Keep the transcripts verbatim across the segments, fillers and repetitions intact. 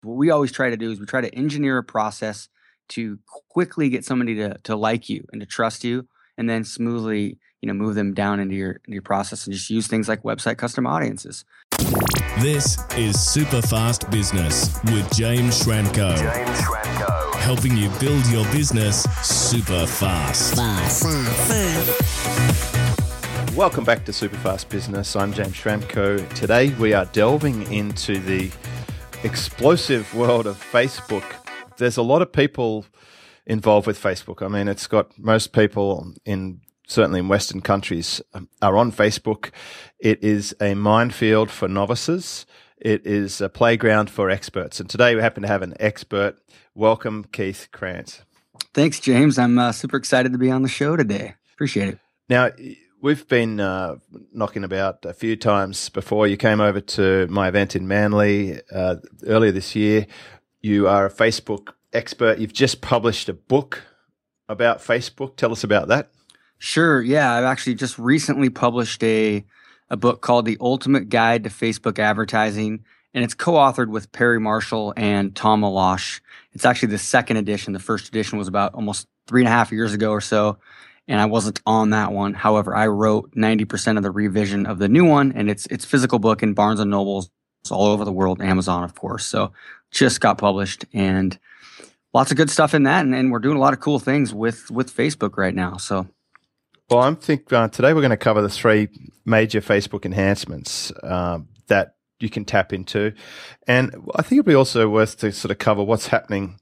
What we always try to do is we try to engineer a process to quickly get somebody to to like you and to trust you, and then smoothly, you know, move them down into your into your process and just use things like website custom audiences. This is Super Fast Business with James Schramko. James Schramko. Helping you build your business super fast. Fast. Fast. Welcome back to Super Fast Business. I'm James Schramko. Today we are delving into the explosive world of Facebook. There's a lot of people involved with Facebook. I mean, it's got most people in certainly in Western countries are on Facebook. It is a minefield for novices. It is a playground for experts. And today we happen to have an expert. Welcome, Keith Krantz. Thanks, James. I'm uh, super excited to be on the show today. Appreciate it. Now, we've been uh, knocking about a few times before. You came over to my event in Manly uh, earlier this year. You are a Facebook expert. You've just published a book about Facebook. Tell us about that. Sure. Yeah, I've actually just recently published a a book called The Ultimate Guide to Facebook Advertising, and it's co-authored with Perry Marshall and Tom Malash. It's actually the second edition. The first edition was about almost three and a half years ago or so, and I wasn't on that one. However, I wrote ninety percent of the revision of the new one, and it's it's physical book in Barnes and Nobles all over the world, Amazon, of course. So just got published, and lots of good stuff in that, and, and we're doing a lot of cool things with with Facebook right now. So. Well, I think uh, today we're going to cover the three major Facebook enhancements uh, that you can tap into. And I think it'd be also worth to sort of cover what's happening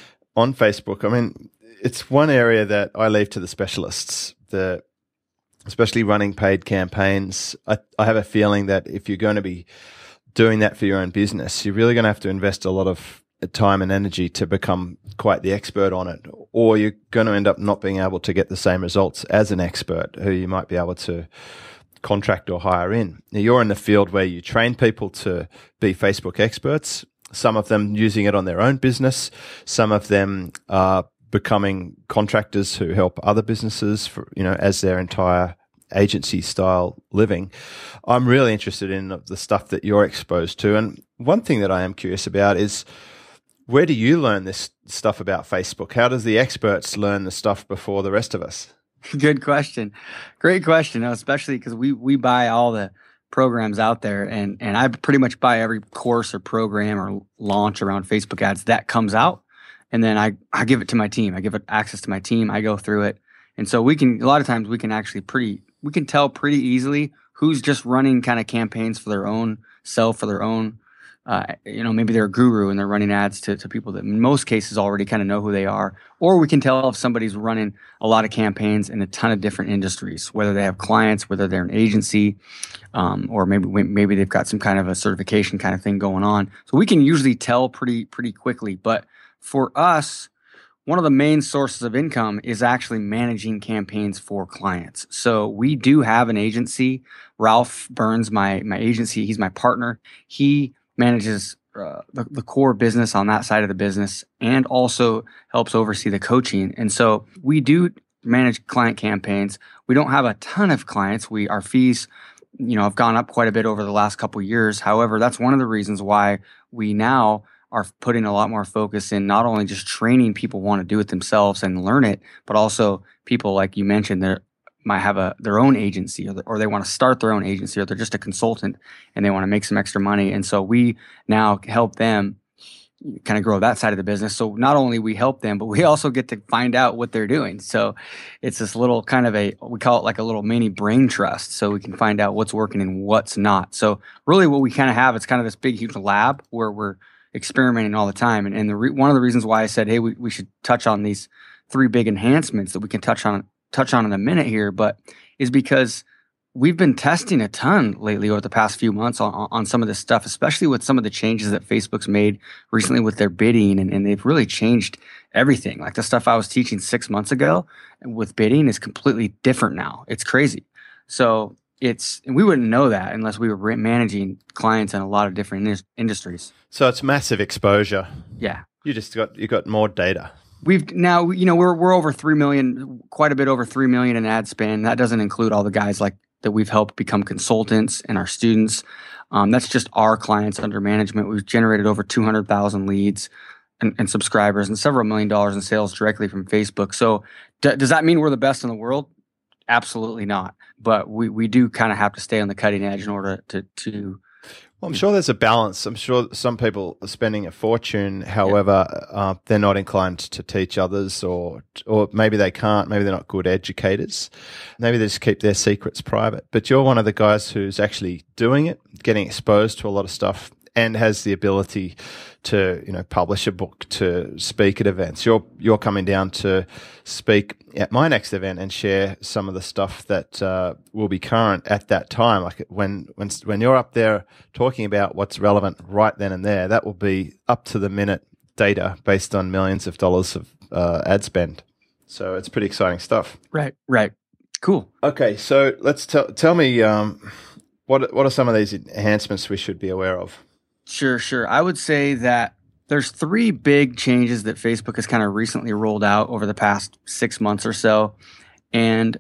on Facebook. I mean, it's one area that I leave to the specialists, the especially running paid campaigns. I, I have a feeling that if you're going to be doing that for your own business, you're really going to have to invest a lot of time and energy to become quite the expert on it, or you're going to end up not being able to get the same results as an expert who you might be able to contract or hire in. Now, you're in the field where you train people to be Facebook experts, some of them using it on their own business, some of them are becoming contractors who help other businesses for, you know, as their entire agency style living. I'm really interested in the stuff that you're exposed to. And one thing that I am curious about is, where do you learn this stuff about Facebook? How does the experts learn the stuff before the rest of us? Good question. Great question, especially because we we buy all the programs out there, and, and I pretty much buy every course or program or launch around Facebook ads that comes out, and then I, I give it to my team. I give it access to my team. I go through it. And so we can, a lot of times we can actually pretty, we can tell pretty easily who's just running kind of campaigns for their own self, for their own Uh, you know, maybe they're a guru and they're running ads to, to people that in most cases already kind of know who they are. Or we can tell if somebody's running a lot of campaigns in a ton of different industries, whether they have clients, whether they're an agency, um, or maybe maybe they've got some kind of a certification kind of thing going on. So we can usually tell pretty pretty quickly. But for us, one of the main sources of income is actually managing campaigns for clients. So we do have an agency. Ralph Burns, my my agency, he's my partner. He manages uh, the, the core business on that side of the business and also helps oversee the coaching. And so we do manage client campaigns. We don't have a ton of clients. We our fees, you know, have gone up quite a bit over the last couple of years. However, that's one of the reasons why we now are putting a lot more focus in not only just training people who want to do it themselves and learn it, but also people like you mentioned that might have a their own agency, or, the, or they want to start their own agency, or they're just a consultant and they want to make some extra money. And so we now help them kind of grow that side of the business. So not only we help them, but we also get to find out what they're doing. So it's this little kind of a, we call it like a little mini brain trust. So we can find out what's working and what's not. So really what we kind of have, it's kind of this big, huge lab where we're experimenting all the time. And, and the re- one of the reasons why I said, hey, we, we should touch on these three big enhancements that we can touch on touch on in a minute here, but is because we've been testing a ton lately over the past few months on, on some of this stuff, especially with some of the changes that Facebook's made recently with their bidding, and, and they've really changed everything. Like the stuff I was teaching six months ago with bidding is completely different now. It's crazy. So it's, and we wouldn't know that unless we were managing clients in a lot of different in- industries. So it's massive exposure. Yeah. You just got, you got more data. We've now, you know, we're we're over three million, quite a bit over three million in ad spend. That doesn't include all the guys like that we've helped become consultants and our students. Um, that's just our clients under management. We've generated over two hundred thousand leads and, and subscribers and several million dollars in sales directly from Facebook. So d- does that mean we're the best in the world? Absolutely not. But we, we do kind of have to stay on the cutting edge in order to, to Well, I'm sure there's a balance. I'm sure some people are spending a fortune. However, yeah. uh, they're not inclined to teach others, or or maybe they can't. Maybe they're not good educators. Maybe they just keep their secrets private. But you're one of the guys who's actually doing it, getting exposed to a lot of stuff, and has the ability to, you know, publish a book, to speak at events. You're you're coming down to speak at my next event and share some of the stuff that uh, will be current at that time. Like when when when you're up there talking about what's relevant right then and there, that will be up to the minute data based on millions of dollars of uh, ad spend. So it's pretty exciting stuff. Right, right, cool. Okay, so let's tell tell me um, what what are some of these enhancements we should be aware of? Sure, sure. I would say that there's three big changes that Facebook has kind of recently rolled out over the past six months or so. And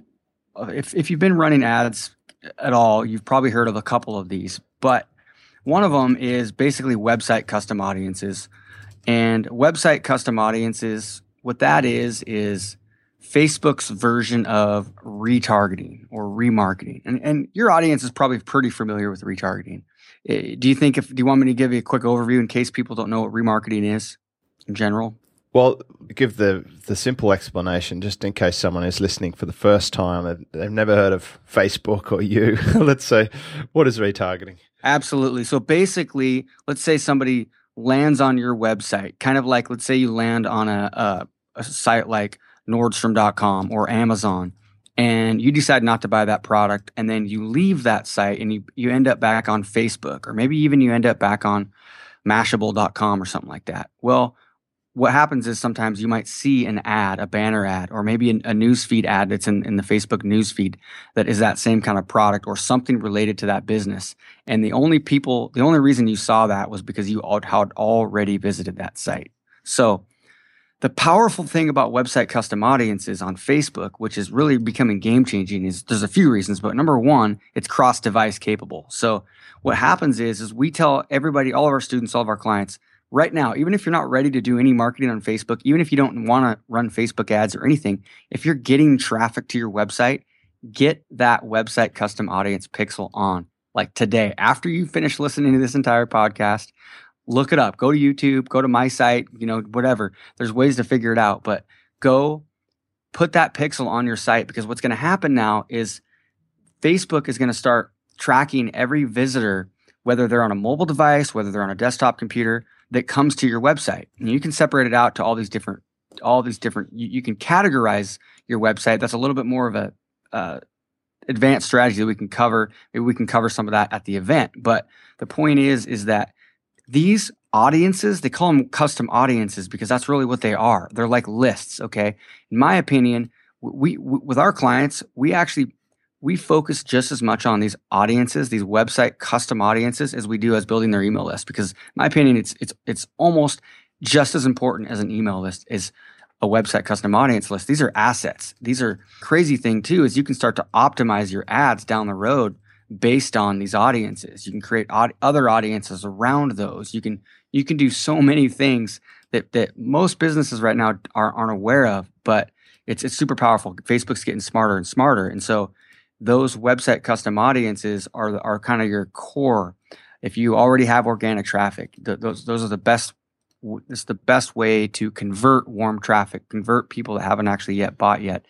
if if you've been running ads at all, you've probably heard of a couple of these. But one of them is basically website custom audiences. And website custom audiences, what that is, is Facebook's version of retargeting or remarketing. And, and your audience is probably pretty familiar with retargeting. Do you think if do you want me to give you a quick overview in case people don't know what remarketing is in general? Well, give the the simple explanation just in case someone is listening for the first time and they've never heard of Facebook or you. Let's say, what is retargeting? Absolutely. So basically, let's say somebody lands on your website, kind of like let's say you land on a a, a site like Nordstrom dot com or Amazon. And you decide not to buy that product, and then you leave that site and you, you end up back on Facebook, or maybe even you end up back on Mashable dot com or something like that. Well, what happens is sometimes you might see an ad, a banner ad, or maybe a, a newsfeed ad that's in, in the Facebook newsfeed that is that same kind of product or something related to that business. And the only people, the only reason you saw that was because you had already visited that site. So the powerful thing about website custom audiences on Facebook, which is really becoming game-changing, is there's a few reasons, but number one, it's cross-device capable. So what happens is, is we tell everybody, all of our students, all of our clients, right now, even if you're not ready to do any marketing on Facebook, even if you don't want to run Facebook ads or anything, if you're getting traffic to your website, get that website custom audience pixel on, like today. After you finish listening to this entire podcast, look it up. Go to YouTube, go to my site, you know, whatever. There's ways to figure it out, but go put that pixel on your site, because what's going to happen now is Facebook is going to start tracking every visitor, whether they're on a mobile device, whether they're on a desktop computer, that comes to your website. And you can separate it out to all these different, all these different, you, you can categorize your website. That's a little bit more of a uh, advanced strategy that we can cover. Maybe we can cover some of that at the event. But the point is, is that these audiences, they call them custom audiences because that's really what they are. They're like lists, okay? In my opinion, we, we with our clients, we actually, we focus just as much on these audiences, these website custom audiences, as we do as building their email list. Because in my opinion, it's it's it's almost just as important as an email list is a website custom audience list. These are assets. These are crazy thing too, is you can start to optimize your ads down the road based on these audiences. You can create od- other audiences around those. You can you can do so many things that that most businesses right now are, aren't aware of, but it's it's super powerful. Facebook's getting smarter and smarter. And so those website custom audiences are are kind of your core. If you already have organic traffic, th- those those are the best. It's the best way to convert warm traffic, convert people that haven't actually yet bought yet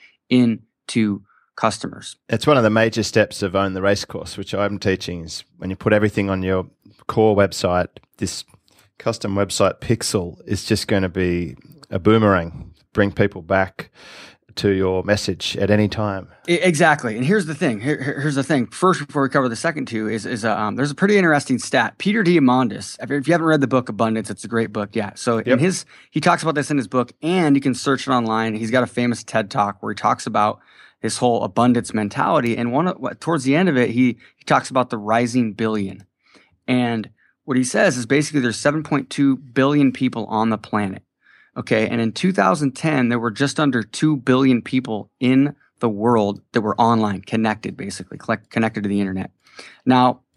into customers. It's one of the major steps of Own the Racecourse, which I'm teaching, is when you put everything on your core website, this custom website pixel is just going to be a boomerang, bring people back to your message at any time. Exactly. And here's the thing. Here, here's the thing. First, before we cover the second two, is is uh, um, there's a pretty interesting stat. Peter Diamandis, if you haven't read the book Abundance, it's a great book. Yeah. So yep. in his, he talks about this in his book, and you can search it online. He's got a famous TED Talk where he talks about this whole abundance mentality. And one of, towards the end of it, he he talks about the rising billion. And what he says is basically there's seven point two billion people on the planet. Okay, and in two thousand ten, there were just under two billion people in the world that were online, connected, basically, connected to the internet. Now,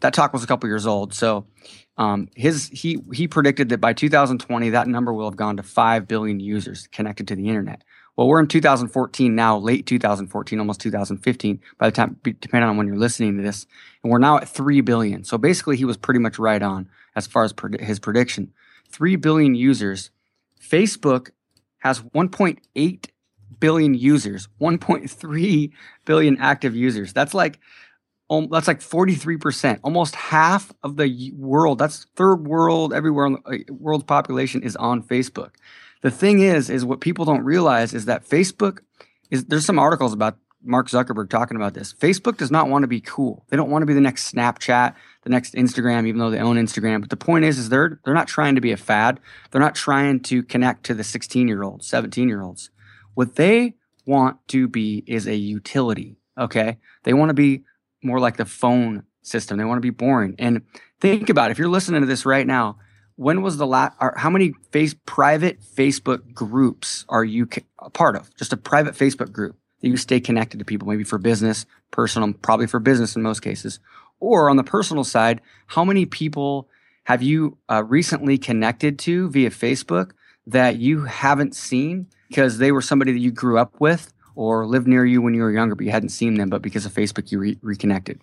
that talk was a couple years old. So um, his he he predicted that by two thousand twenty, that number will have gone to five billion users connected to the internet. Well, we're in two thousand fourteen now, late two thousand fourteen, almost two thousand fifteen, by the time, depending on when you're listening to this. And we're now at three billion. So basically, he was pretty much right on as far as pred- his prediction. three billion users. Facebook has one point eight billion users, one point three billion active users. That's like um, that's like forty-three percent, almost half of the world. That's third world, everywhere in the uh, world's population is on Facebook. The thing is, is what people don't realize is that Facebook is, there's some articles about Mark Zuckerberg talking about this. Facebook does not want to be cool. They don't want to be the next Snapchat, the next Instagram, even though they own Instagram. But the point is, is they're, they're not trying to be a fad. They're not trying to connect to the sixteen-year-olds, seventeen-year-olds. What they want to be is a utility, okay? They want to be more like the phone system. They want to be boring. And think about it. If you're listening to this right now, when was the last, or how many face, private Facebook groups are you a part of? Just a private Facebook group that you stay connected to people, maybe for business, personal, probably for business in most cases. Or on the personal side, how many people have you uh, recently connected to via Facebook that you haven't seen because they were somebody that you grew up with or lived near you when you were younger, but you hadn't seen them, but because of Facebook, you re- reconnected?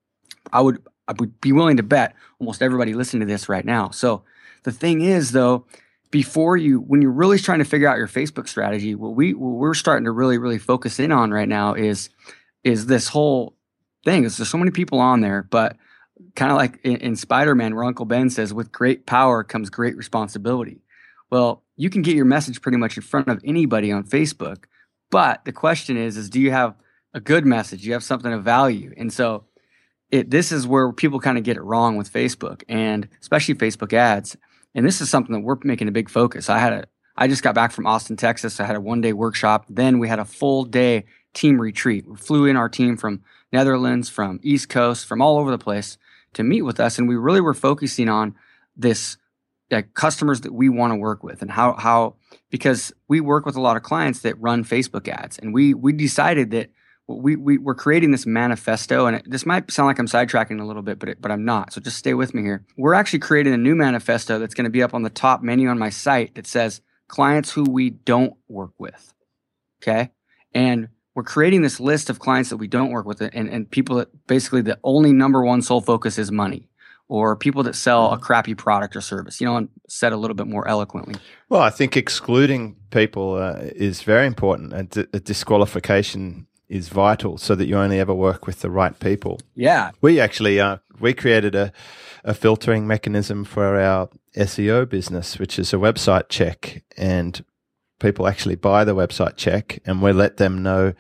I would, I would be willing to bet almost everybody listening to this right now. So the thing is, though, before you, when you're really trying to figure out your Facebook strategy, what we what we're starting to really, really focus in on right now is is this whole thing. Is there's so many people on there, but kind of like in, in Spider-Man, where Uncle Ben says, "With great power comes great responsibility." Well, you can get your message pretty much in front of anybody on Facebook, but the question is, is do you have a good message? Do you have something of value? And so, it this is where people kind of get it wrong with Facebook, and especially Facebook ads. And this is something that we're making a big focus. I had a, I just got back from Austin, Texas. I had a one day workshop. Then we had a full day team retreat. We flew in our team from Netherlands, from East Coast, from all over the place to meet with us. And we really were focusing on this, like, customers that we want to work with and how, how, because we work with a lot of clients that run Facebook ads. And we, we decided that we, we we're creating this manifesto, and it, this might sound like I'm sidetracking a little bit, but it, but I'm not. So just stay with me here. We're actually creating a new manifesto that's going to be up on the top menu on my site that says clients who we don't work with. Okay. And we're creating this list of clients that we don't work with, and, and people that basically the only number one sole focus is money, or people that sell a crappy product or service, you know, and said a little bit more eloquently. Well, I think excluding people uh, is very important. A, d- a disqualification is vital so that you only ever work with the right people. Yeah. We actually, uh, we created a, a filtering mechanism for our S E O business, which is a website check, and people actually buy the website check, and we let them know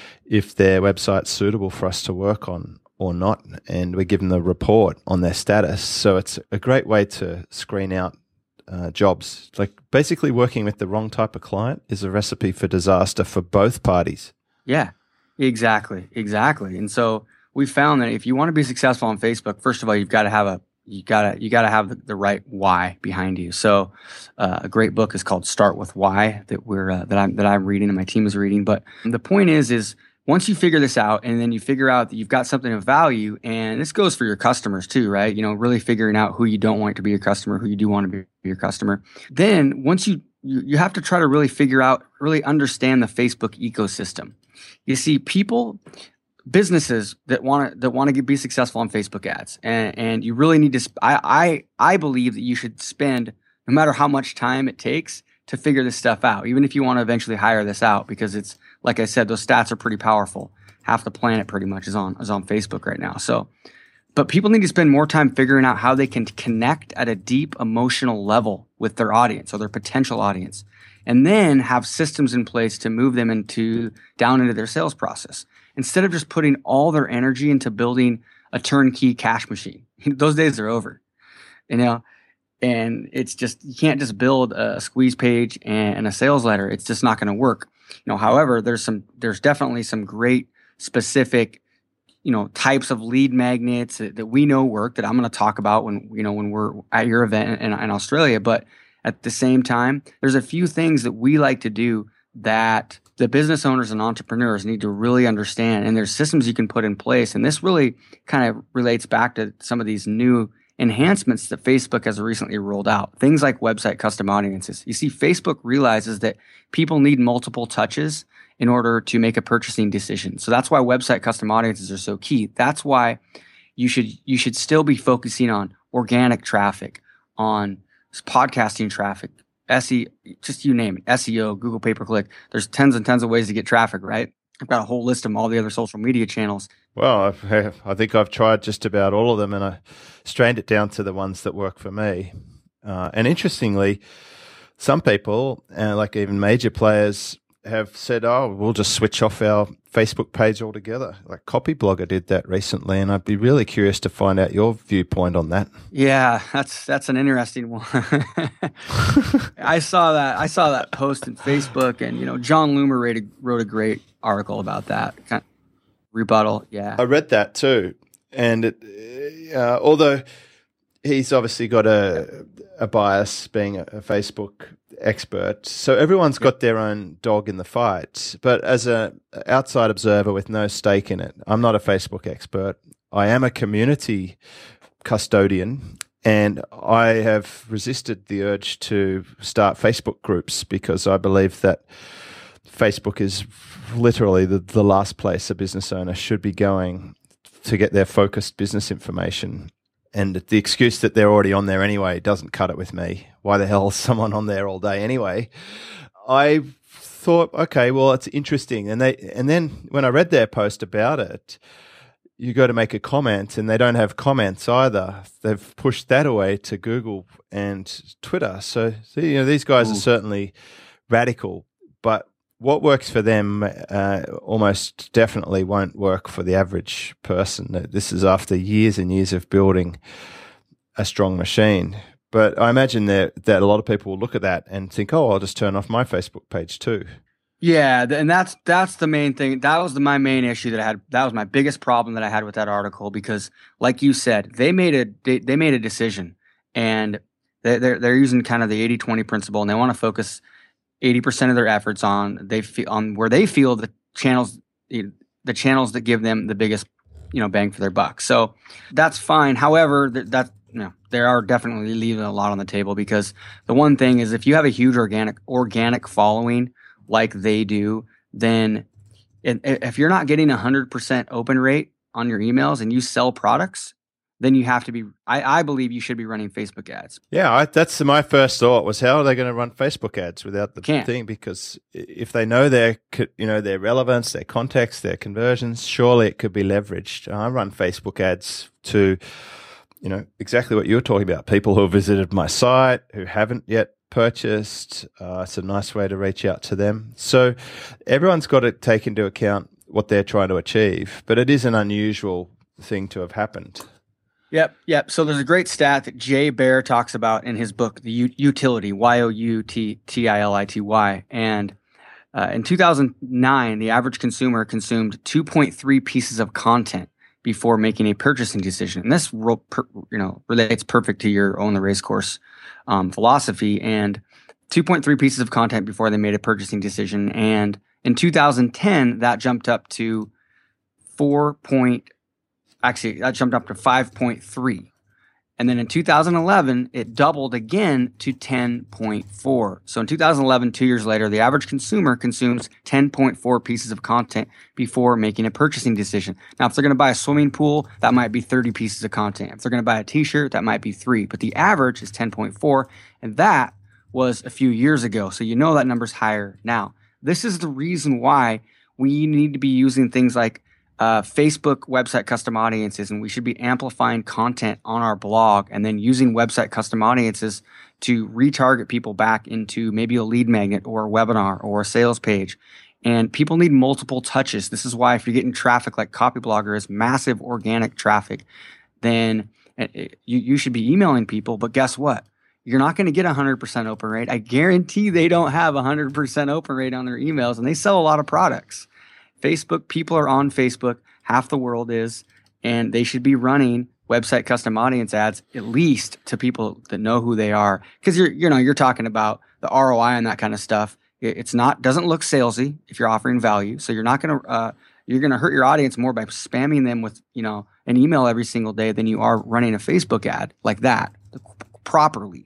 if their website's suitable for us to work on or not. And we give them the report on their status. So it's a great way to screen out uh, jobs. Like basically working with the wrong type of client is a recipe for disaster for both parties. Yeah. Exactly, exactly. And so we found that if you want to be successful on Facebook, first of all, you've got to have a you got to you got to have the, the right why behind you. So uh, a great book is called Start with Why that we're uh, that I'm that I'm reading and my team is reading. But the point is, is once you figure this out, and then you figure out that you've got something of value, and this goes for your customers too, right? You know, really figuring out who you don't want to be your customer, who you do want to be your customer. Then once you you, you have to try to really figure out, really understand the Facebook ecosystem. You see, people, businesses that want to that want to be successful on Facebook ads, and, and you really need to. Sp- I, I I believe that you should spend, no matter how much time it takes, to figure this stuff out. Even if you want to eventually hire this out, because it's like I said, those stats are pretty powerful. Half the planet pretty much is on is on Facebook right now. So, but people need to spend more time figuring out how they can connect at a deep emotional level with their audience or their potential audience, and then have systems in place to move them into down into their sales process, instead of just putting all their energy into building a turnkey cash machine. Those days are over, you know, and it's just, you can't just build a squeeze page and a sales letter. It's just not going to work. You know, however, there's some, there's definitely some great specific, you know, types of lead magnets that, that we know work, that I'm going to talk about when, you know, when we're at your event in, in Australia. But at the same time, there's a few things that we like to do that the business owners and entrepreneurs need to really understand, and there's systems you can put in place. And this really kind of relates back to some of these new enhancements that Facebook has recently rolled out. Things like website custom audiences. You see, Facebook realizes that people need multiple touches in order to make a purchasing decision. So that's why website custom audiences are so key. That's why you should you should still be focusing on organic traffic, on podcasting traffic, S E O, just you name it, S E O, Google pay-per-click. There's tons and tons of ways to get traffic, right? I've got a whole list of all the other social media channels. Well, I've, I think I've tried just about all of them, and I strained it down to the ones that work for me. Uh, and interestingly, some people, uh, like even major players, have said, oh, we'll just switch off our Facebook page altogether. Like Copyblogger did that recently, and I'd be really curious to find out your viewpoint on that. Yeah, that's that's an interesting one. I saw that I saw that post in Facebook, and you know, John Loomer wrote a, wrote a great article about that. Kind of rebuttal, yeah. I read that too, and it, uh, although he's obviously got a a bias being a, a Facebook expert, so everyone's got their own dog in the fight. But as a outside observer with no stake in it, I'm not a Facebook expert. I am a community custodian, and I have resisted the urge to start Facebook groups because I believe that Facebook is literally the, the last place a business owner should be going to get their focused business information. And the excuse that they're already on there anyway doesn't cut it with me. Why the hell is someone on there all day anyway? I thought, okay, well, it's interesting. And they, and then when I read their post about it, you go to make a comment and they don't have comments either. They've pushed that away to Google and Twitter. So, so you know, these guys Ooh. Are certainly radical, but what works for them uh, almost definitely won't work for the average person. This is after years and years of building a strong machine. But I imagine that, that a lot of people will look at that and think, oh, I'll just turn off my Facebook page too. Yeah, and that's that's the main thing. That was the, my main issue that I had. That was my biggest problem that I had with that article because, like you said, they made a they, they made a decision, and they, they're they're using kind of the eighty twenty principle, and they want to focus eighty percent of their efforts on they feel on where they feel the channels the channels that give them the biggest, you know, bang for their buck. So that's fine. However, that, that you know, they are definitely leaving a lot on the table because the one thing is if you have a huge organic organic following like they do, then if you're not getting a hundred percent open rate on your emails and you sell products, then you have to be, I, I believe you should be running Facebook ads. Yeah, I, that's my first thought was how are they going to run Facebook ads without the Can't. thing? Because if they know their, you know, their relevance, their context, their conversions, surely it could be leveraged. I run Facebook ads to, you know, exactly what you're talking about. People who have visited my site, who haven't yet purchased. Uh, it's a nice way to reach out to them. So everyone's got to take into account what they're trying to achieve, but it is an unusual thing to have happened. Yep, yep. So there's a great stat that Jay Baer talks about in his book, The U- Utility, Y O U T T I L I T Y. And uh, in two thousand nine, the average consumer consumed two point three pieces of content before making a purchasing decision. And this ro- per, you know, relates perfect to your Own the Racecourse um, philosophy. And two point three pieces of content before they made a purchasing decision. And in two thousand ten, that jumped up to four point Actually, that jumped up to five point three. And then in two thousand eleven, it doubled again to ten point four. So in two thousand eleven, two years later, the average consumer consumes ten point four pieces of content before making a purchasing decision. Now, if they're going to buy a swimming pool, that might be thirty pieces of content. If they're going to buy a t-shirt, that might be three. But the average is ten point four. And that was a few years ago. So you know that number's higher now. This is the reason why we need to be using things like Uh, Facebook website custom audiences, and we should be amplifying content on our blog and then using website custom audiences to retarget people back into maybe a lead magnet or a webinar or a sales page. And people need multiple touches. This is why if you're getting traffic like Copyblogger is massive organic traffic, then it, you, you should be emailing people. But guess what? You're not going to get a one hundred percent open rate. I guarantee they don't have a one hundred percent open rate on their emails, and they sell a lot of products. Facebook, people are on Facebook, half the world is, and they should be running website custom audience ads at least to people that know who they are. Because you're, you know, you're talking about the R O I on that kind of stuff It- It's not doesn't look salesy if you're offering value. So you're not going to uh, you're going to hurt your audience more by spamming them with, you know, an email every single day than you are running a Facebook ad like that properly.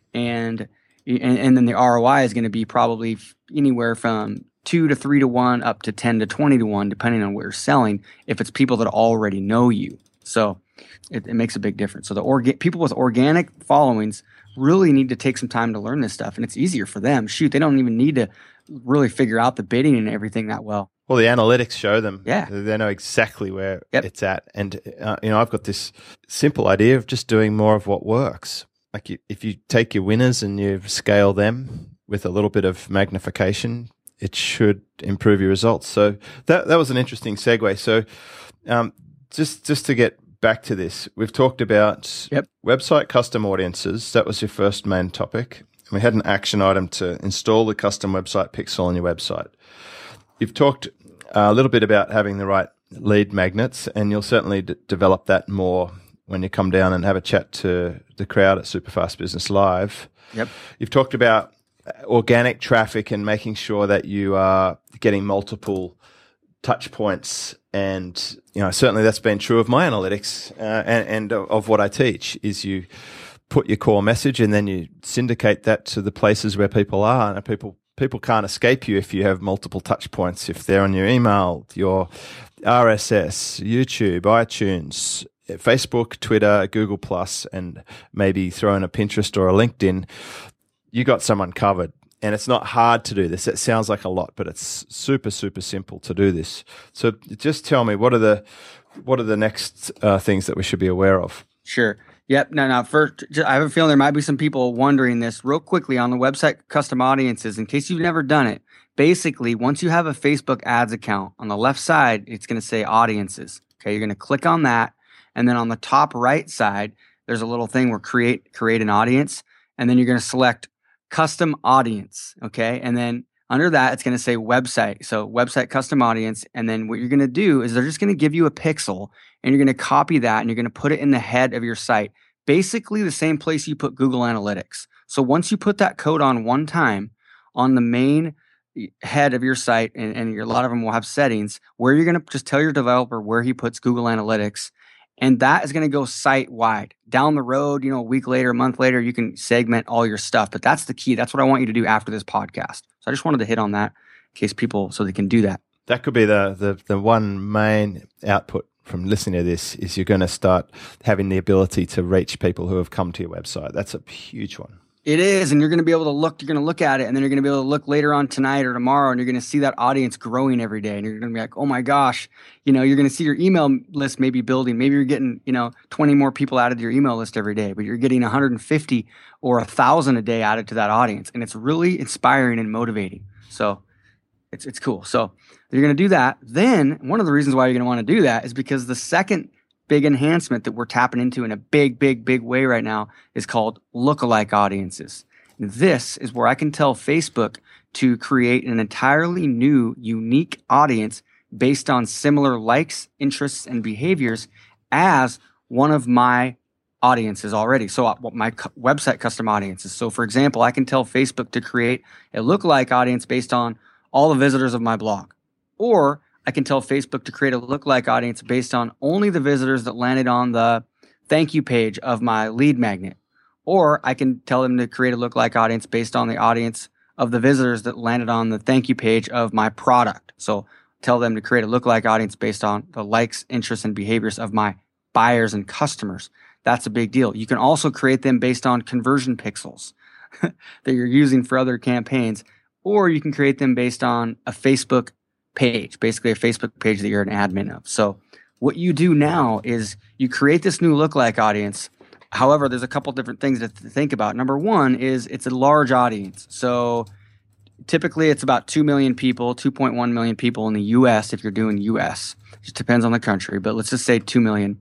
And and, and then the R O I is going to be probably anywhere from two to three to one up to ten to twenty to one, depending on what you're selling, if it's people that already know you. So it, it makes a big difference. So the orga- people with organic followings really need to take some time to learn this stuff, and it's easier for them. Shoot, they don't even need to really figure out the bidding and everything that well. Well, the analytics show them. Yeah. They know exactly where Yep. it's at. And, uh, you know, I've got this simple idea of just doing more of what works. Like you, if you take your winners and you scale them with a little bit of magnification, it should improve your results. So that that was an interesting segue. So um, just just to get back to this, we've talked about Yep. website custom audiences. That was your first main topic. And we had an action item to install the custom website pixel on your website. You've talked uh, a little bit about having the right lead magnets, and you'll certainly d- develop that more when you come down and have a chat to the crowd at Superfast Business Live. Yep. You've talked about organic traffic and making sure that you are getting multiple touch points, and you know certainly that's been true of my analytics uh, and, and of what I teach. Is you put your core message and then you syndicate that to the places where people are, and people people can't escape you if you have multiple touch points. If they're on your email, your R S S, YouTube, iTunes, Facebook, Twitter, Google Plus, and maybe throw in a Pinterest or a LinkedIn, you got someone covered. And it's not hard to do this. It sounds like a lot, but it's super, super simple to do this. So just tell me, what are the what are the next uh, things that we should be aware of? Sure. Yep. No, no. First, ju- I have a feeling there might be some people wondering this real quickly on the website custom audiences. In case you've never done it, basically, once you have a Facebook ads account, on the left side, it's going to say audiences. Okay. You're going to click on that. And then on the top right side, there's a little thing where create, create an audience. And then you're going to select custom audience. Okay. And then under that, it's going to say website. So website custom audience. And then what you're going to do is they're just going to give you a pixel, and you're going to copy that and you're going to put it in the head of your site. Basically the same place you put Google Analytics. So once you put that code on one time on the main head of your site, and, and a lot of them will have settings where you're going to just tell your developer where he puts Google Analytics. And that is going to go site wide. Down the road, you know, a week later, a month later, you can segment all your stuff. But that's the key. That's what I want you to do after this podcast. So I just wanted to hit on that in case people, so they can do that. That could be the the, the one main output from listening to this, is you're going to start having the ability to reach people who have come to your website. That's a huge one. It is, and you're going to be able to look, you're going to look at it, and then you're going to be able to look later on tonight or tomorrow, and you're going to see that audience growing every day, and you're going to be like, oh my gosh, you know, you're going to see your email list maybe building. Maybe you're getting, you know, twenty more people added to your email list every day, but you're getting one hundred fifty or one thousand a day added to that audience, and it's really inspiring and motivating. So it's it's cool. So you're going to do that. Then one of the reasons why you're going to want to do that is because the second big enhancement that we're tapping into in a big, big, big way right now is called lookalike audiences. This is where I can tell Facebook to create an entirely new, unique audience based on similar likes, interests, and behaviors as one of my audiences already. So uh, my cu- website custom audiences. So for example, I can tell Facebook to create a lookalike audience based on all the visitors of my blog. Or I can tell Facebook to create a lookalike audience based on only the visitors that landed on the thank you page of my lead magnet. Or I can tell them to create a lookalike audience based on the audience of the visitors that landed on the thank you page of my product. So tell them to create a lookalike audience based on the likes, interests, and behaviors of my buyers and customers. That's a big deal. You can also create them based on conversion pixels that you're using for other campaigns, or you can create them based on a Facebook page, basically a Facebook page that you're an admin of. So what you do now is you create this new lookalike audience. However, there's a couple different things to th- think about. Number one is it's a large audience. So typically it's about two million people, two point one million people in the U S if you're doing U S. It just depends on the country, but let's just say two million.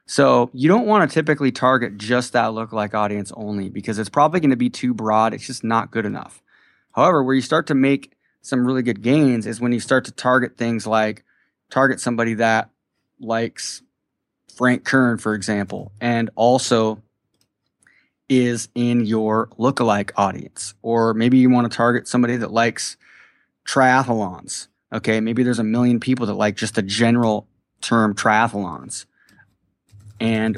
So you don't want to typically target just that lookalike audience only, because it's probably going to be too broad. It's just not good enough. However, where you start to make some really good gains is when you start to target things like target somebody that likes Frank Kern, for example, and also is in your lookalike audience. Or maybe you want to target somebody that likes triathlons. Okay, maybe there's a million people that like just the general term triathlons. And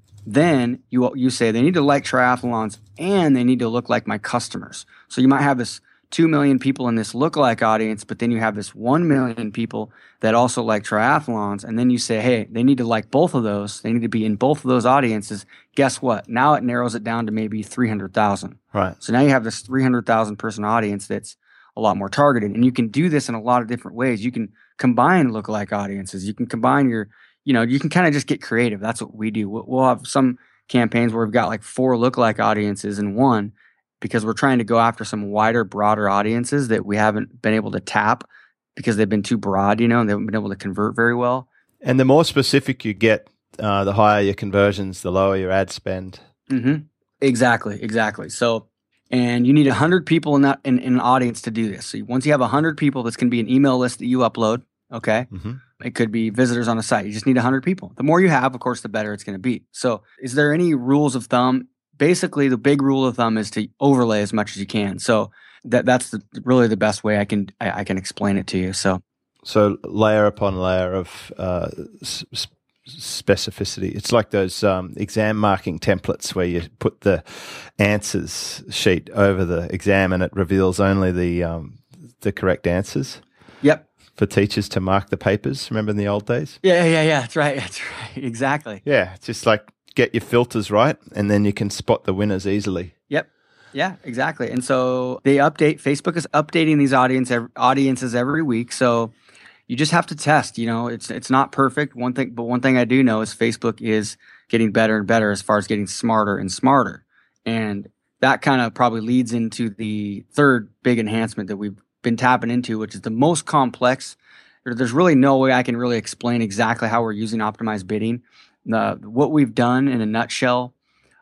then you you say they need to like triathlons and they need to look like my customers. So you might have this two million people in this lookalike audience, but then you have this one million people that also like triathlons. And then you say, hey, they need to like both of those. They need to be in both of those audiences. Guess what? Now it narrows it down to maybe three hundred thousand. Right. So now you have this three hundred thousand person audience that's a lot more targeted. And you can do this in a lot of different ways. You can combine lookalike audiences. You can combine your, you know, you can kind of just get creative. That's what we do. We'll, we'll have some campaigns where we've got like four lookalike audiences in one, because we're trying to go after some wider, broader audiences that we haven't been able to tap because they've been too broad, you know, and they haven't been able to convert very well. And the more specific you get, uh, the higher your conversions, the lower your ad spend. Mm-hmm. Exactly, exactly. So, and you need one hundred people in that in, in an audience to do this. So once you have one hundred people, that's going to be an email list that you upload, okay? Mm-hmm. It could be visitors on a site. You just need one hundred people. The more you have, of course, the better it's going to be. So is there any rules of thumb? Basically, the big rule of thumb is to overlay as much as you can. So that that's the, really the best way I can I, I can explain it to you. So, so layer upon layer of uh, s- specificity. It's like those um, exam marking templates where you put the answers sheet over the exam and it reveals only the um, the correct answers. Yep. For teachers to mark the papers. Remember in the old days? Yeah, yeah, yeah. That's right. That's right. Exactly. Yeah, it's just like get your filters right, and then you can spot the winners easily. Yep. Yeah, exactly. And so they update. Facebook is updating these audience audiences every week. So you just have to test. You know, it's it's not perfect. One thing, but one thing I do know is Facebook is getting better and better as far as getting smarter and smarter. And that kind of probably leads into the third big enhancement that we've been tapping into, which is the most complex. There's really no way I can really explain exactly how we're using optimized bidding. The, what we've done in a nutshell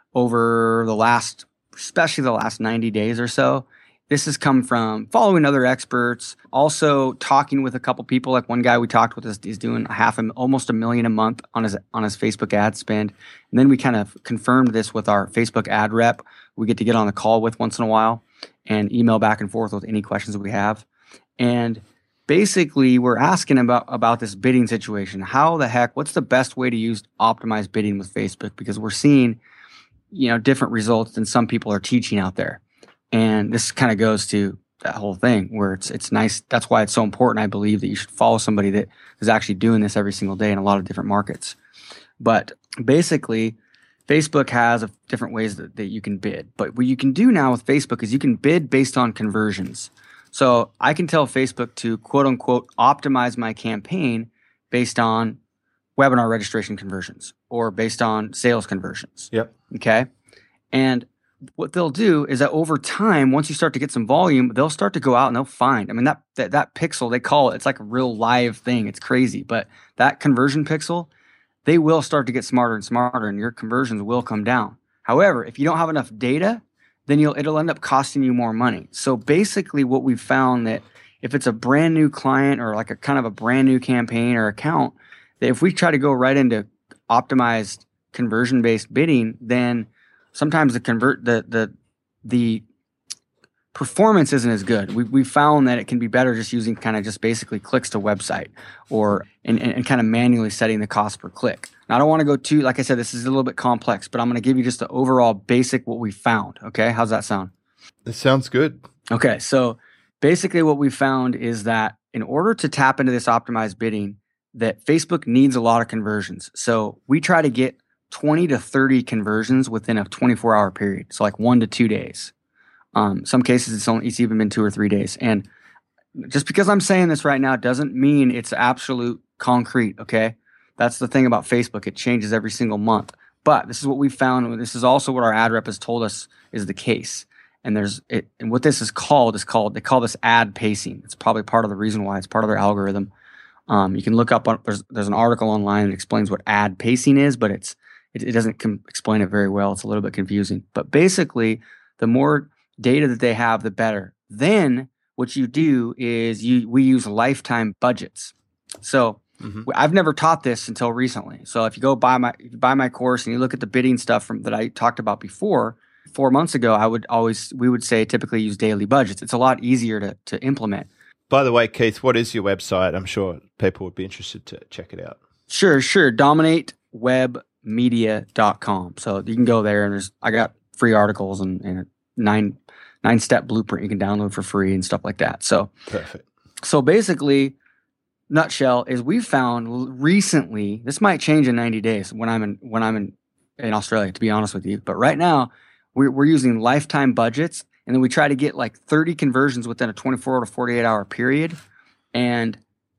over the last, especially the last ninety days or so, this has come from following other experts, also talking with a couple people. Like one guy we talked with is, is doing a half a, almost a million a month on his on his Facebook ad spend. And then we kind of confirmed this with our Facebook ad rep. We get to get on the call with once in a while and email back and forth with any questions that we have. And basically, we're asking about, about this bidding situation. How the heck, what's the best way to use optimized bidding with Facebook? Because we're seeing, you know, different results than some people are teaching out there. And this kind of goes to that whole thing where it's it's nice. That's why it's so important, I believe, that you should follow somebody that is actually doing this every single day in a lot of different markets. But basically, Facebook has a, different ways that, that you can bid. But what you can do now with Facebook is you can bid based on conversions. So I can tell Facebook to quote unquote optimize my campaign based on webinar registration conversions or based on sales conversions. Yep. Okay. And what they'll do is that over time, once you start to get some volume, they'll start to go out and they'll find, I mean, that, that, that pixel, they call it, it's like a real live thing. It's crazy, but that conversion pixel, they will start to get smarter and smarter and your conversions will come down. However, if you don't have enough data, then you'll it'll end up costing you more money. So basically what we've found that if it's a brand new client or like a kind of a brand new campaign or account, that if we try to go right into optimized conversion-based bidding, then sometimes the convert the the the performance isn't as good. We we found that it can be better just using kind of just basically clicks to website or and, and, and kind of manually setting the cost per click. Now, I don't want to go too, like I said, this is a little bit complex, but I'm going to give you just the overall basic what we found. Okay, how's that sound? This sounds good. Okay, so basically what we found is that in order to tap into this optimized bidding, that Facebook needs a lot of conversions. So we try to get twenty to thirty conversions within a twenty-four hour period. So like one to two days. Um, some cases it's only, it's even been two or three days. And just because I'm saying this right now doesn't mean it's absolute concrete. Okay. That's the thing about Facebook. It changes every single month, but this is what we found. This is also what our ad rep has told us is the case. And there's it, and what this is called is called, they call this ad pacing. It's probably part of the reason why it's part of their algorithm. Um, you can look up on, there's, there's an article online that explains what ad pacing is, but it's, it, it doesn't com- explain it very well. It's a little bit confusing, but basically the more data that they have, the better. Then what you do is you, we use lifetime budgets. So mm-hmm. I've never taught this until recently. So if you go buy my, if you buy my course and you look at the bidding stuff from that I talked about before, four months ago, I would always, we would say typically use daily budgets. It's a lot easier to, to implement. By the way, Keith, what is your website? I'm sure people would be interested to check it out. Sure, sure. dominate web media dot com. So you can go there and there's, I got free articles and, and a nine, nine step blueprint you can download for free and stuff like that. So perfect. So basically, nutshell is we found recently, this might change in ninety days when I'm in, when I'm in, in Australia, to be honest with you. But right now we're, we're using lifetime budgets. And then we try to get like thirty conversions within a twenty-four to forty-eight hour period. And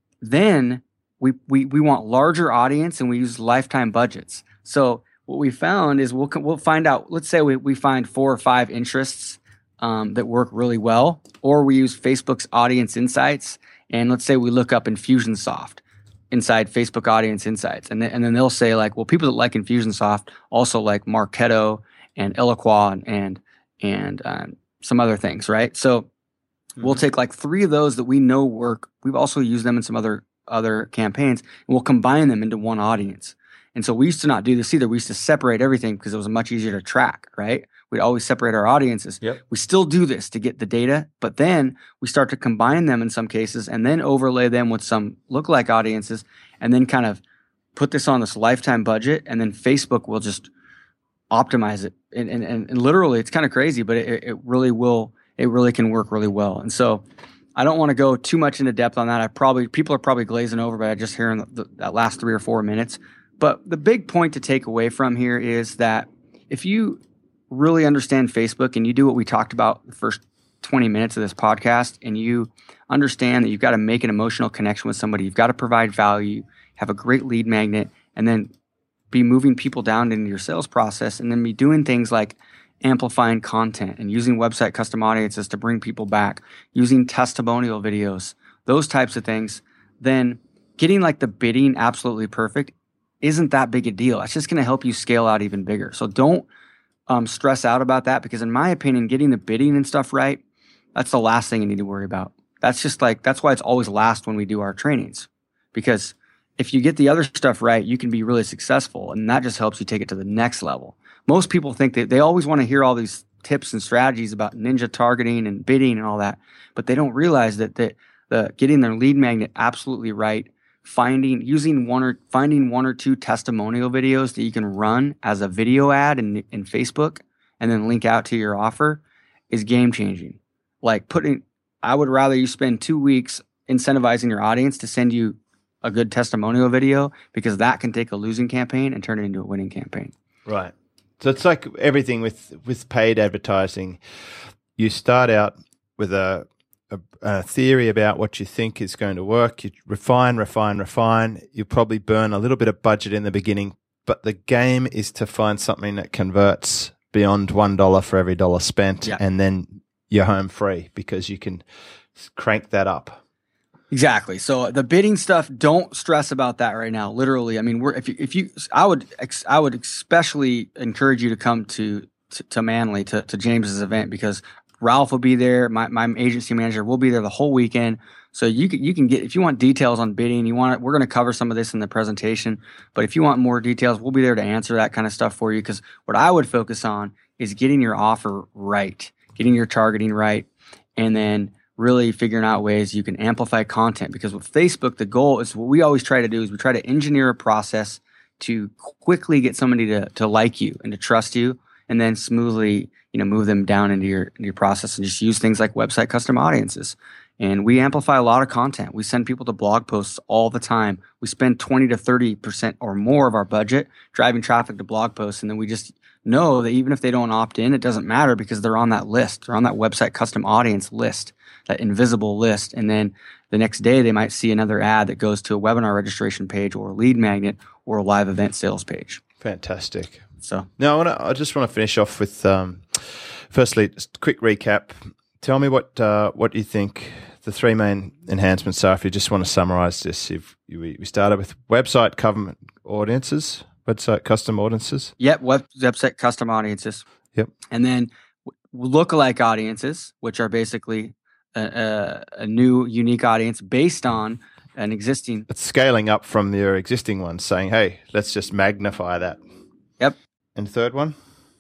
then we, we, we want larger audience and we use lifetime budgets. So what we found is we'll, we'll find out, let's say we, we find four or five interests um, that work really well, or we use Facebook's audience insights. And let's say we look up Infusionsoft inside Facebook audience insights. And then, and then they'll say like, well, people that like Infusionsoft also like Marketo and Eloqua and, and, and um, some other things, right? So mm-hmm. we'll take like three of those that we know work. We've also used them in some other other campaigns, and we'll combine them into one audience. And so we used to not do this either. We used to separate everything because it was much easier to track, right? We'd always separate our audiences. Yep. We still do this to get the data, but then we start to combine them in some cases and then overlay them with some lookalike audiences and then kind of put this on this lifetime budget, and then Facebook will just optimize it. And, and, and literally, it's kind of crazy, but it, it really will, it really can work really well. And so I don't want to go too much into depth on that. I probably, people are probably glazing over by just hearing the, the, that last three or four minutes. But the big point to take away from here is that if you really understand Facebook and you do what we talked about the first twenty minutes of this podcast, and you understand that you've got to make an emotional connection with somebody, you've got to provide value, have a great lead magnet, and then be moving people down into your sales process, and then be doing things like amplifying content and using website custom audiences to bring people back, using testimonial videos, those types of things, then getting like the bidding absolutely perfect isn't that big a deal. It's just going to help you scale out even bigger. So don't um, stress out about that, because in my opinion, getting the bidding and stuff right, that's the last thing you need to worry about. That's just like, that's why it's always last when we do our trainings, because if you get the other stuff right, you can be really successful, and that just helps you take it to the next level. Most people think that they always want to hear all these tips and strategies about ninja targeting and bidding and all that, but they don't realize that the, the getting their lead magnet absolutely right, finding using one or finding one or two testimonial videos that you can run as a video ad in, in Facebook and then link out to your offer is game changing. Like putting, I would rather you spend two weeks incentivizing your audience to send you a good testimonial video, because that can take a losing campaign and turn it into a winning campaign. Right. So it's like everything with, with paid advertising. You start out with a, a, a theory about what you think is going to work. You refine, refine, refine. You probably burn a little bit of budget in the beginning, but the game is to find something that converts beyond one dollar for every dollar spent, yeah. and then you're home free because you can crank that up. Exactly. So the bidding stuff, don't stress about that right now. Literally, I mean, we're if you if you, I would I would especially encourage you to come to to, to Manly to, to James's event, because Ralph will be there. My my agency manager will be there the whole weekend. So you can you can get, if you want details on bidding, you want it, we're going to cover some of this in the presentation. But if you want more details, we'll be there to answer that kind of stuff for you. Because what I would focus on is getting your offer right, getting your targeting right, and then really figuring out ways you can amplify content. Because with Facebook, the goal is, what we always try to do is we try to engineer a process to quickly get somebody to, to like you and to trust you, and then smoothly, you know, move them down into your, into your process, and just use things like website custom audiences. And we amplify a lot of content. We send people to blog posts all the time. We spend twenty to thirty percent or more of our budget driving traffic to blog posts. And then we just know that even if they don't opt in, it doesn't matter, because they're on that list. They're on that website custom audience list, that invisible list. And then the next day they might see another ad that goes to a webinar registration page or a lead magnet or a live event sales page. Fantastic. So now I, wanna, I just want to finish off with, um, firstly, just a quick recap. Tell me what uh, what you think the three main enhancements are. If you just want to summarize this, if you, we started with website custom audiences, website custom audiences. Yep, web, website custom audiences. Yep. And then lookalike audiences, which are basically a, a, a new unique audience based on an existing. It's scaling up from your existing one, saying, hey, let's just magnify that. Yep. And third one?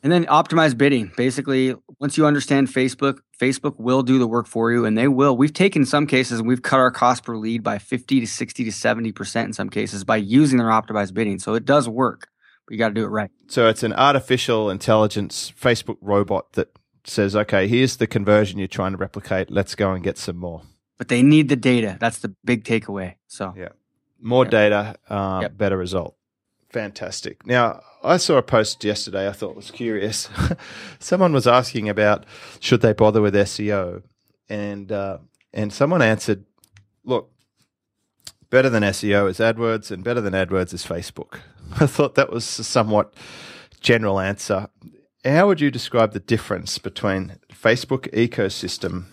And then optimize bidding. Basically, once you understand Facebook, Facebook will do the work for you, and they will. We've taken some cases and we've cut our cost per lead by fifty to sixty to seventy percent in some cases by using their optimized bidding. So it does work, but you got to do it right. So it's an artificial intelligence Facebook robot that says, okay, here's the conversion you're trying to replicate. Let's go and get some more. But they need the data. That's the big takeaway. So yeah, more Yep. data, uh, Yep. better result. Fantastic. Now, I saw a post yesterday I thought was curious. Someone was asking about should they bother with S E O, and uh, and someone answered, look, better than S E O is AdWords, and better than AdWords is Facebook. I thought that was a somewhat general answer. How would you describe the difference between Facebook ecosystem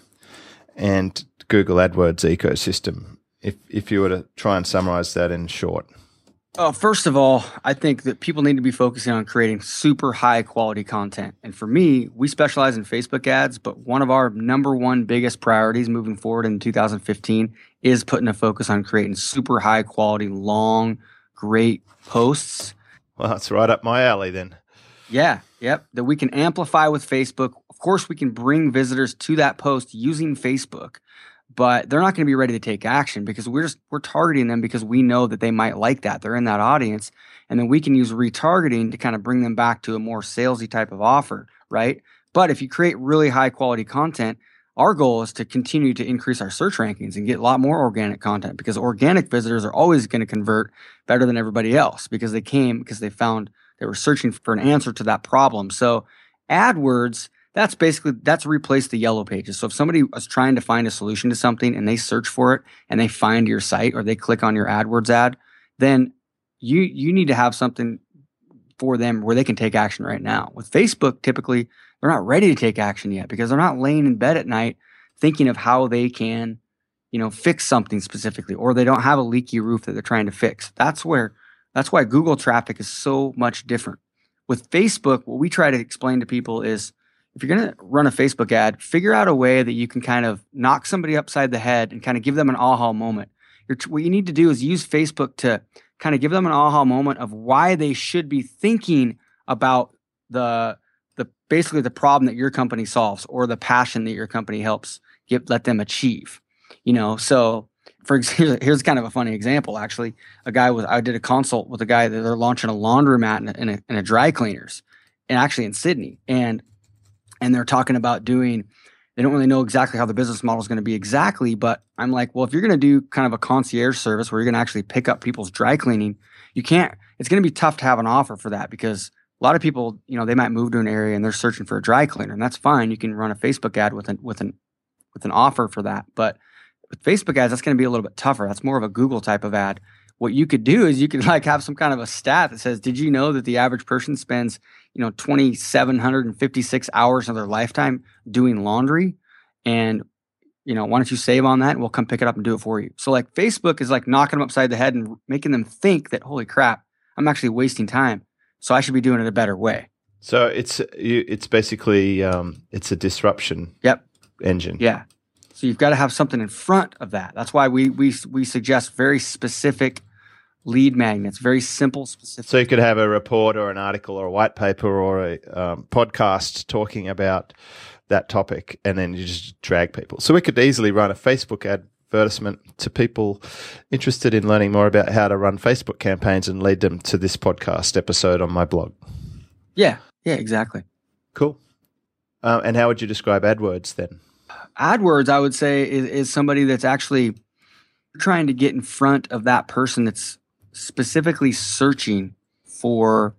and Google AdWords ecosystem, if if you were to try and summarize that in short? Uh, first of all, I think that people need to be focusing on creating super high quality content. And for me, we specialize in Facebook ads, but one of our number one biggest priorities moving forward in two thousand fifteen is putting a focus on creating super high quality, long, great posts. Well, that's right up my alley then. Yeah, yep. That we can amplify with Facebook. Of course, we can bring visitors to that post using Facebook, but they're not going to be ready to take action because we're just we're targeting them because we know that they might like that. They're in that audience, and then we can use retargeting to kind of bring them back to a more salesy type of offer, right? But if you create really high quality content, our goal is to continue to increase our search rankings and get a lot more organic content because organic visitors are always going to convert better than everybody else because they came because they found they were searching for an answer to that problem. So AdWords, that's basically, that's replaced the yellow pages. So if somebody was trying to find a solution to something and they search for it and they find your site or they click on your AdWords ad, then you you need to have something for them where they can take action right now. With Facebook, typically, they're not ready to take action yet because they're not laying in bed at night thinking of how they can, you know, fix something specifically, or they don't have a leaky roof that they're trying to fix. That's where, that's why Google traffic is so much different. With Facebook, what we try to explain to people is if you're going to run a Facebook ad, figure out a way that you can kind of knock somebody upside the head and kind of give them an aha moment. You're, what you need to do is use Facebook to kind of give them an aha moment of why they should be thinking about the the basically the problem that your company solves or the passion that your company helps get let them achieve. You know, so for example, here's kind of a funny example. Actually, a guy was I did a consult with a guy that they're launching a laundromat in a, in a, in a dry cleaners, and actually in Sydney, and and they're talking about doing. They don't really know exactly how the business model is going to be exactly, but I'm like, well, if you're going to do kind of a concierge service where you're going to actually pick up people's dry cleaning, you can't. It's going to be tough to have an offer for that because a lot of people, you know, they might move to an area and they're searching for a dry cleaner, and that's fine. You can run a Facebook ad with an with an with an offer for that, but with Facebook ads, that's going to be a little bit tougher. That's more of a Google type of ad. What you could do is you could like have some kind of a stat that says, did you know that the average person spends, you know, two thousand seven hundred fifty-six hours of their lifetime doing laundry? And, you know, why don't you save on that and we'll come pick it up and do it for you. So like Facebook is like knocking them upside the head and making them think that, holy crap, I'm actually wasting time. So I should be doing it a better way. So it's you, it's basically um, it's a disruption Yep. engine. Yeah. So you've got to have something in front of that. That's why we we we suggest very specific lead magnets, very simple, specific. So you could have a report or an article or a white paper or a um, podcast talking about that topic, and then you just drag people. So we could easily run a Facebook advertisement to people interested in learning more about how to run Facebook campaigns and lead them to this podcast episode on my blog. Yeah, yeah, exactly. Cool. Uh, and how would you describe AdWords then? AdWords, I would say, is, is somebody that's actually trying to get in front of that person that's specifically searching for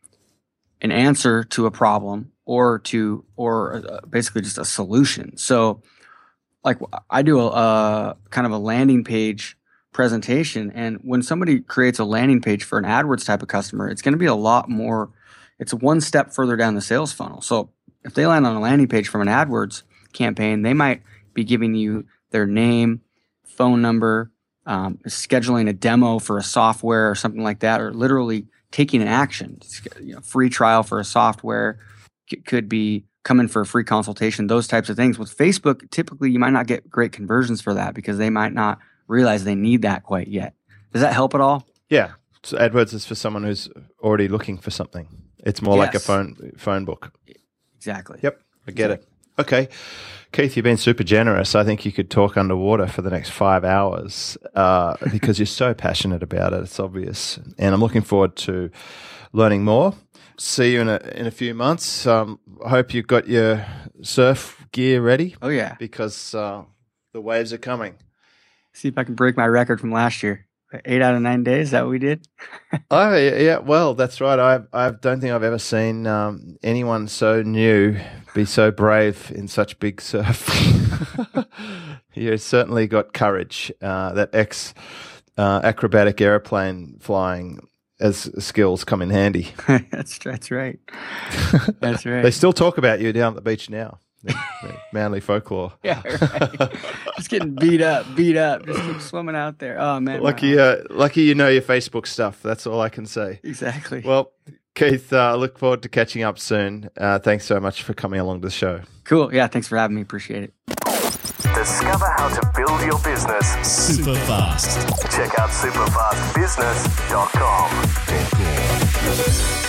an answer to a problem or to or uh, basically just a solution. So like I do a, a kind of a landing page presentation, and when somebody creates a landing page for an AdWords type of customer, it's going to be a lot more, it's one step further down the sales funnel. So if they land on a landing page from an AdWords campaign, they might be giving you their name, phone number, um, scheduling a demo for a software or something like that, or literally taking an action. You know, free trial for a software, C- could be coming for a free consultation, those types of things. With Facebook, typically you might not get great conversions for that because they might not realize they need that quite yet. Does that help at all? Yeah. So AdWords is for someone who's already looking for something. It's more like a Yes. phone phone book. Exactly. Yep, I get it. Okay. Keith, you've been super generous. I think you could talk underwater for the next five hours uh, because you're so passionate about it. It's obvious. And I'm looking forward to learning more. See you in a, in a few months. Um, I hope you've got your surf gear ready Oh yeah. because uh, the waves are coming. See if I can break my record from last year. Eight out of nine days. Is that what we did? Oh yeah, well that's right. I I don't think I've ever seen um, anyone so new be so brave in such big surf. You certainly got courage. Uh, that ex uh, acrobatic airplane flying as skills come in handy. that's that's right. That's right. They still talk about you down at the beach now. The, the Manly folklore. Yeah, right. Just getting beat up, beat up. Just keep swimming out there. Oh man. Lucky, wow. uh, lucky you know your Facebook stuff. That's all I can say. Exactly. Well, Keith, I uh, look forward to catching up soon. Uh, thanks so much for coming along to the show. Cool. Yeah. Thanks for having me. Appreciate it. Discover how to build your business. Super fast. Check out super fast business dot com.